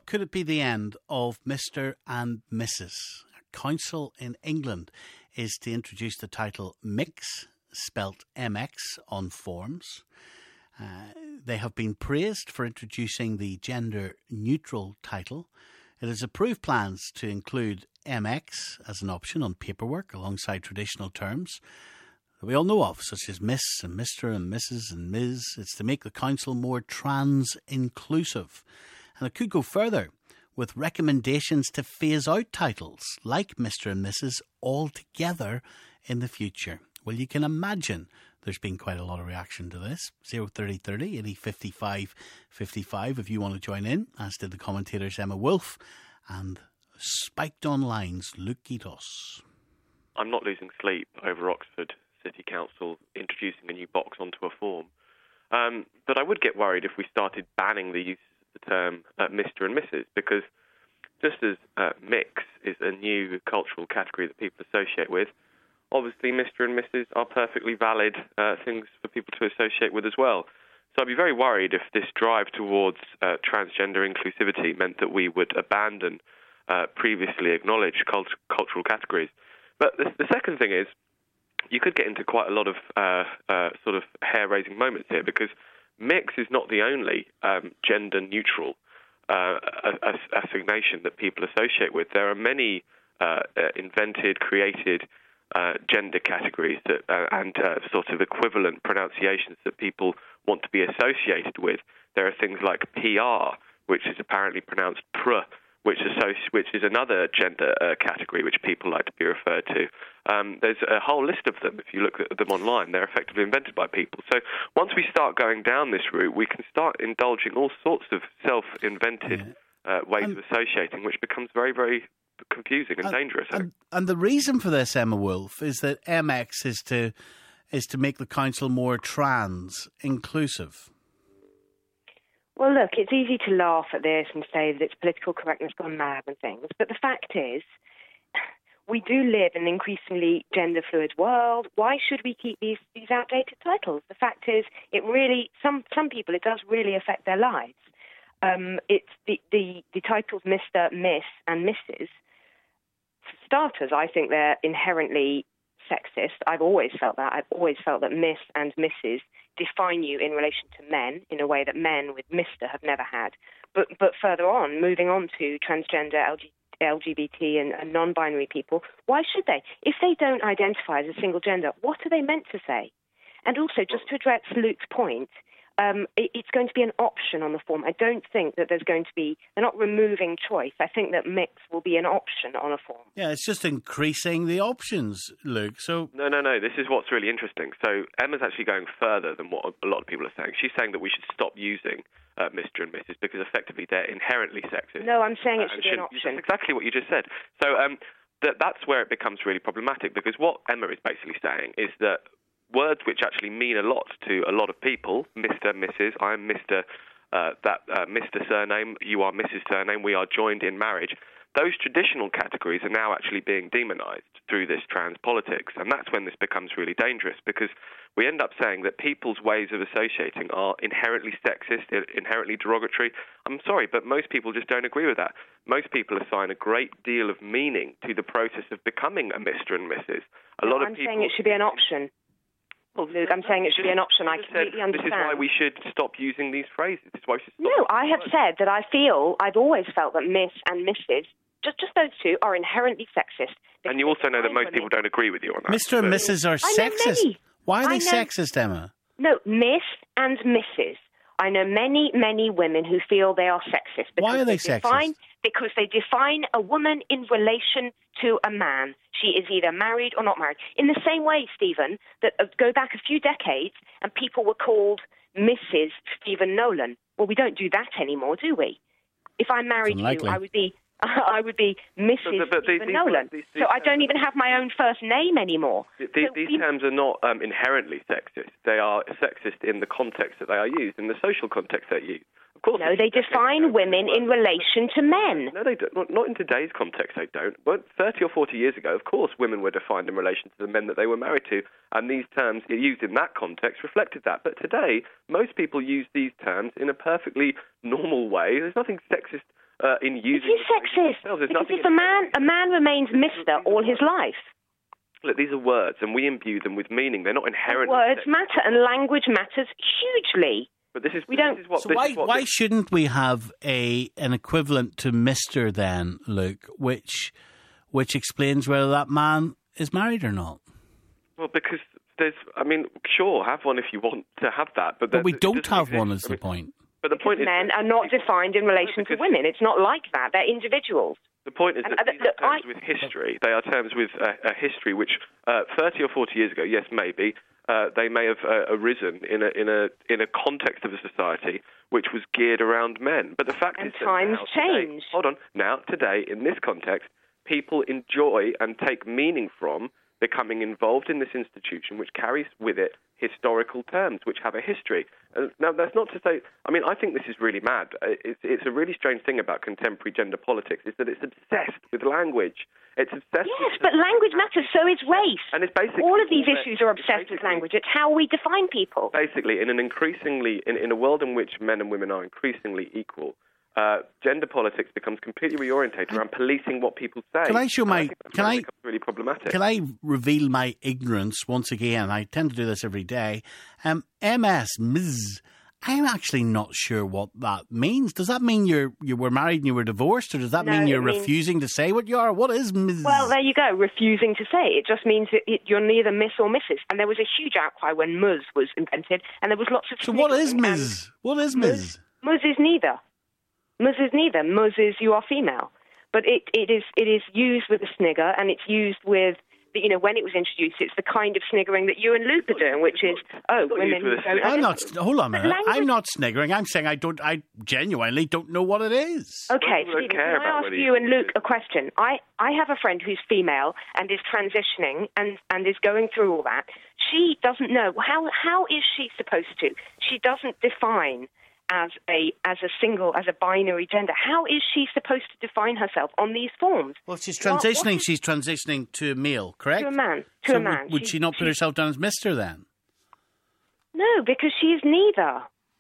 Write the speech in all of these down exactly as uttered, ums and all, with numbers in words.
could it be the end of Mister and Missus? A council in England is to introduce the title Mix, spelt M X, on forms. Uh, they have been praised for introducing the gender-neutral title. It has approved plans to include M X as an option on paperwork alongside traditional terms that we all know of, such as Miss and Mister and Missus and Miz. It's to make the council more trans-inclusive. And it could go further with recommendations to phase out titles like Mister and Missus altogether in the future. Well, you can imagine there's been quite a lot of reaction to this. zero thirty thirty, eighty fifty-five fifty-five if you want to join in, as did the commentators Emma Wolfe and Spiked On Line's Luke Gitos. I'm not losing sleep over Oxford City Council introducing a new box onto a form. Um, but I would get worried if we started banning the use of the term uh, Mister and Missus, because just as uh, mix is a new cultural category that people associate with, obviously Mister and Missus are perfectly valid uh, things for people to associate with as well. So I'd be very worried if this drive towards uh, transgender inclusivity meant that we would abandon uh, previously acknowledged cult- cultural categories. But the, the second thing is, you could get into quite a lot of uh, uh, sort of hair-raising moments here, because mix is not the only um, gender-neutral uh, assignation that people associate with. There are many uh, invented, created uh, gender categories that, uh, and uh, sort of equivalent pronunciations that people want to be associated with. There are things like P R, which is apparently pronounced pr, which is, which is another gender uh, category which people like to be referred to. Um, there's a whole list of them. If you look at them online, they're effectively invented by people. So once we start going down this route, we can start indulging all sorts of self-invented yeah. uh, ways and, of associating, which becomes very, very confusing and, and dangerous. And, and the reason for this, Emma Wolfe, is that M X is to is to make the council more trans-inclusive. Well, look, it's easy to laugh at this and say that it's political correctness gone mad and things, but the fact is, we do live in an increasingly gender-fluid world. Why should we keep these, these outdated titles? The fact is, it really, some some people, it does really affect their lives. Um, it's the, the, the titles Mister, Miss, and Missus. For starters, I think they're inherently sexist. I've always felt that. I've always felt that Miss and Missus define you in relation to men in a way that men with Mister have never had. But but further on, moving on to transgender, L G, L G B T and, and non-binary people, why should they? If they don't identify as a single gender, what are they meant to say? And also, just to address Luke's point, um, it, it's going to be an option on the form. I don't think that there's going to be, they're not removing choice. I think that mix will be an option on a form. Yeah, it's just increasing the options, Luke. So No, no, no. This is what's really interesting. So Emma's actually going further than what a lot of people are saying. She's saying that we should stop using uh, Mister and Missus because effectively they're inherently sexist. No, I'm saying it uh, should be an option. That's exactly what you just said. So um, that, that's where it becomes really problematic, because what Emma is basically saying is that words which actually mean a lot to a lot of people, Mister, Missus, I'm Mister, uh, that uh, Mister surname, you are Missus surname, we are joined in marriage, those traditional categories are now actually being demonised through this trans politics. And that's when this becomes really dangerous, because we end up saying that people's ways of associating are inherently sexist, inherently derogatory. I'm sorry, but most people just don't agree with that. Most people assign a great deal of meaning to the process of becoming a Mister and Missus. A no, lot of I'm people... saying it should be an option. Well, Luke, I'm saying it should be an option. I completely understand. This is why we should stop using these phrases. This is why we should stop no, I have said that I feel, I've always felt that Miss and Missus, just, just those two, are inherently sexist. And you also know that most people don't agree with you on that. Mister and Missus are sexist. Many. Why are they know, sexist, Emma? No, Miss and Missus. I know many, many women who feel they are sexist. Why are they, they sexist? Define, because they define a woman in relation to a man. She is either married or not married. In the same way, Stephen, that uh, go back a few decades and people were called Missus Stephen Nolan. Well, we don't do that anymore, do we? If I married you, I would be... I would be Missus But, but Stephen these, Nolan. These, these so I don't even have my own first name anymore. These, so these we, terms are not um, inherently sexist. They are sexist in the context that they are used, in the social context they're used. Of course, no, they define women in relation to men. No, they don't. Not, not in today's context, they don't. But thirty or forty years ago, of course, women were defined in relation to the men that they were married to, and these terms used in that context reflected that. But today, most people use these terms in a perfectly normal way. There's nothing sexist uh, in using... It is sexist, because if a man, a man remains Mister all his life... Look, these are words, and we imbue them with meaning. They're not inherently... Words sexist. matter, and language matters hugely. But this is, we this don't, is what... So this why, is what why this, shouldn't we have a an equivalent to Mister then, Luke, which which explains whether that man is married or not? Well, because there's... I mean, sure, have one if you want to have that, but... But we don't have exist. one is I the mean, point. But the because point is... men are not defined in relation to women. It's not like that. They're individuals. The point is and, that uh, these look, are terms I, with history. They are terms with a, a history which uh, thirty or forty years ago, yes, maybe, uh, they may have uh, arisen in a in a in a context of a society which was geared around men. But the fact and is that times now, change. Today, hold on. Now, today, in this context, people enjoy and take meaning from becoming involved in this institution, which carries with it historical terms, which have a history. Uh, now, that's not to say... I mean, I think this is really mad. It's, it's a really strange thing about contemporary gender politics, is that it's obsessed with language. It's obsessed yes, with... but language matters, so is race. And it's basically... All of these issues are obsessed with language. It's how we define people. Basically, in an increasingly... In, in a world in which men and women are increasingly equal, Uh, gender politics becomes completely reorientated around policing what people say. Can I show my? I can I? Really problematic. Can I reveal my ignorance once again? I tend to do this every day. Um, M S Ms. I'm actually not sure what that means. Does that mean you're you were married and you were divorced, or does that no, mean you're means, refusing to say what you are? What is Miz? Well, there you go. Refusing to say it just means that it, you're neither Miss or Missus And there was a huge outcry when Ms was invented, and there was lots of. So what is Miz? What is Miz? Ms is neither. Ms is neither. Ms is you are female, but it, it is it is used with a snigger, and it's used with you know when it was introduced. It's the kind of sniggering that you and Luke are doing, which is oh women who don't. I'm not. Hold on a minute. Language, I'm not sniggering. I'm saying I don't. I genuinely don't know what it is. Okay, Stephen, can I ask you and Luke a question? I, I have a friend who's female and is transitioning and, and is going through all that. She doesn't know how how is she supposed to? She doesn't define. As a as a single, as a binary gender. How is she supposed to define herself on these forms? Well, she's transitioning. What, what? She's transitioning to a male, correct? To a man. To so a man. Would, would she, she not put she, herself down as Mister then? No, because she is neither.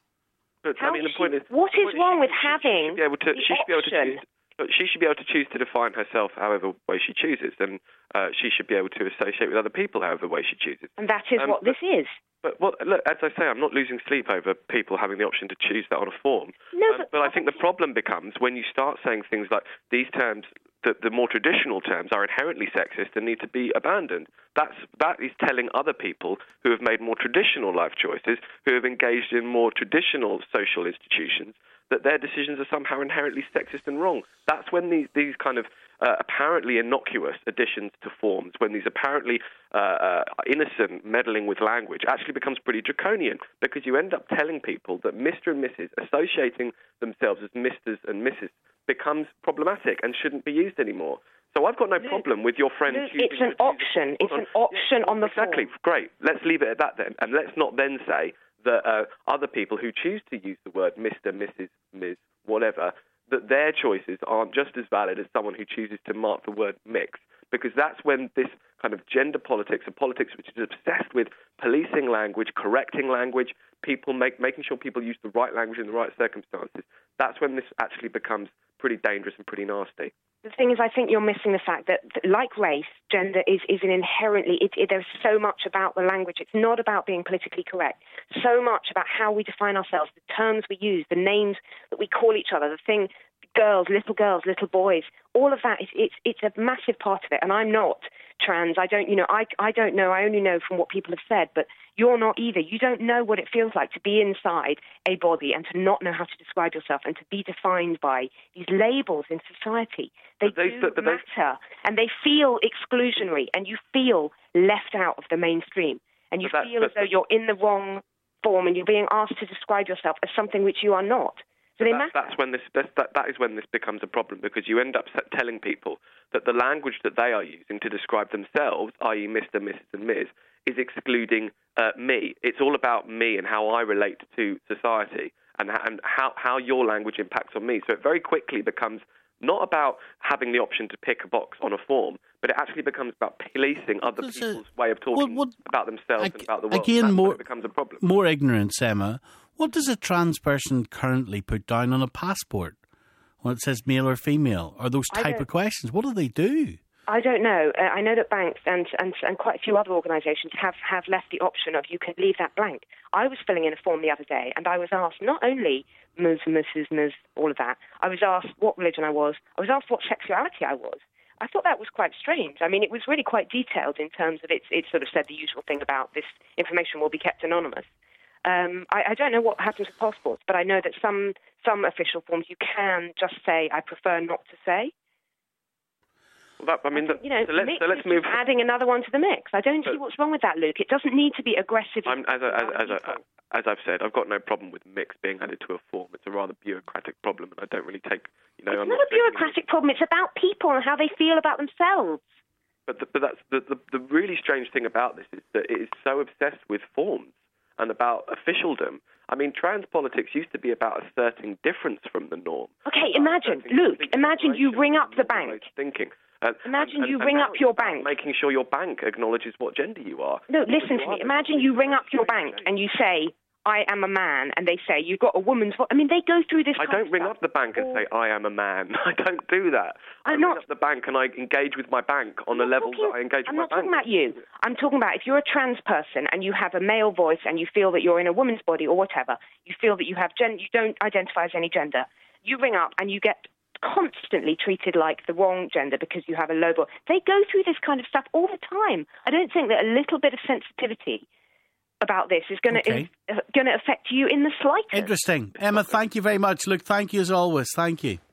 But, I mean, the point she, is, what is point wrong is, with she, having she should be able to, the she should be able to choose. She should be able to choose to define herself however way she chooses, and uh, she should be able to associate with other people however way she chooses. And that is um, what but, this is. But well, look, as I say, I'm not losing sleep over people having the option to choose that on a form. No, um, but, but I think the problem becomes when you start saying things like these terms, that the more traditional terms are inherently sexist and need to be abandoned. That's that is telling other people who have made more traditional life choices, who have engaged in more traditional social institutions, that their decisions are somehow inherently sexist and wrong. That's when these, these kind of uh, apparently innocuous additions to forms, when these apparently uh, uh, innocent meddling with language actually becomes pretty draconian, because you end up telling people that Mister and Missus associating themselves as Misters and Missus becomes problematic and shouldn't be used anymore. So I've got no problem with your friend Luke, choosing... It's an option. It's an option yeah, on the exactly. form. Great. Let's leave it at that then. And let's not then say that uh, other people who choose to use the word Mister, Missus, Miz, whatever, that their choices aren't just as valid as someone who chooses to mark the word mix, because that's when this kind of gender politics, a politics which is obsessed with policing language, correcting language, people make, making sure people use the right language in the right circumstances, that's when this actually becomes pretty dangerous and pretty nasty. The thing is, I think you're missing the fact that, like race, gender is, is an inherently... It, it, there's so much about the language. It's not about being politically correct. So much about how we define ourselves, the terms we use, the names that we call each other, the thing... Girls, little girls, little boys, all of that, it's, it's, it's a massive part of it. And I'm not trans. I don't, you know, I, I don't know. I only know from what people have said, but you're not either. You don't know what it feels like to be inside a body and to not know how to describe yourself and to be defined by these labels in society. They but those, do but, but matter, those... and they feel exclusionary, and you feel left out of the mainstream, and you that, feel but, as though you're in the wrong form and you're being asked to describe yourself as something which you are not. So that, that's when this that's, that that is when this becomes a problem, because you end up telling people that the language that they are using to describe themselves, that is, Mister, Missus and Miz, is excluding uh, me. It's all about me and how I relate to society, and and how how your language impacts on me. So it very quickly becomes not about having the option to pick a box on a form, but it actually becomes about policing other That's people's a, way of talking what, what, about themselves I, and about the world. Again, That's more, when it becomes a problem. More ignorance, Emma. What does a trans person currently put down on a passport? when it says male or female, or those type of questions? What do they do? I don't know. Uh, I know that banks and, and, and quite a few other organisations have, have left the option of you can leave that blank. I was filling in a form the other day, and I was asked not only Ms, Missus Ms, all of that. I was asked what religion I was. I was asked what sexuality I was. I thought that was quite strange. I mean, it was really quite detailed in terms of it. It sort of said the usual thing about this information will be kept anonymous. Um, I, I don't know what happens with passports, but I know that some some official forms you can just say, I prefer not to say. Well, that, I mean, the, you know, so let's, so let's move. Adding another one to the mix. I don't see what's wrong with that, Luke. It doesn't need to be aggressive. I'm, as, a, as, as, a, as I've said, I've got no problem with mix being added to a form. It's a rather bureaucratic problem, and I don't really take. You know, it's I'm not, not a bureaucratic problem. It's about people and how they feel about themselves. But, the, but that's the, the the really strange thing about this is that it is so obsessed with forms and about officialdom. I mean, trans politics used to be about asserting difference from the norm. Okay, imagine, Luke, imagine you ring up the bank. Thinking. Uh, imagine and, you and, ring and up your bank. Making sure your bank acknowledges what gender you are. No, listen to me. Imagine you ring up your bank and you say, I am a man, and they say, you've got a woman's voice. I mean, they go through this I don't ring up the bank and say, I am a man. I don't do that. I'm I ring not, up the bank and I engage with my bank on the level talking, that I engage I'm with my bank. I'm not talking about you. I'm talking about if you're a trans person and you have a male voice and you feel that you're in a woman's body or whatever, you feel that you have gen- you don't identify as any gender, you ring up and you get constantly treated like the wrong gender because you have a low voice. They go through this kind of stuff all the time. I don't think that a little bit of sensitivity about this is going okay. to uh, going to affect you in the slightest. Interesting. Emma, thank you very much. Look, thank you as always. Thank you.